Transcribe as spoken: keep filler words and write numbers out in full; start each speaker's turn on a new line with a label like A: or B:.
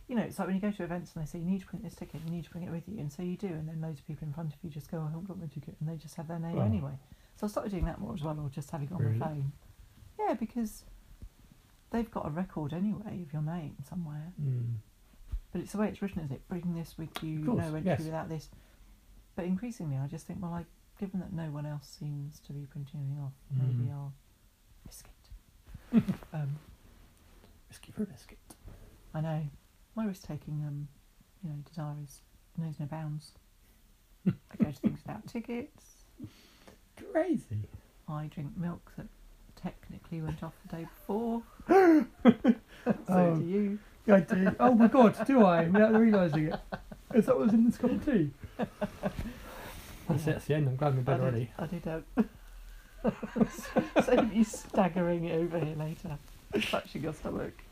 A: you know, it's like when you go to events and they say you need to print this ticket, you need to bring it with you, and so you do, and then loads of people in front of you just go, I haven't got my ticket, and they just have their name
B: Oh.
A: anyway. So I started doing that more as well, or just having it on
B: Really?
A: my phone. Yeah, because they've got a record anyway of your name somewhere.
B: Mm.
A: But it's the way it's written, is it? Bring this with you,
B: Of course,
A: no entry
B: yes.
A: without this. But increasingly, I just think, well, I, given that no one else seems to be printing anything off, maybe
B: Mm.
A: I'll risk it. um,
B: Risky for a biscuit.
A: I know. My risk-taking, um, you know, desire is knows no bounds. I go to things without tickets.
B: Crazy.
A: I drink milk that technically went off the day before. So
B: Oh.
A: do you.
B: I do. Oh my god, do I? Without realising it. Is that what was in this cup of tea? That's it, that's the end. I'm glad I'm in bed
A: I
B: already.
A: did, I did um, so you staggering it over here later, clutching your stomach.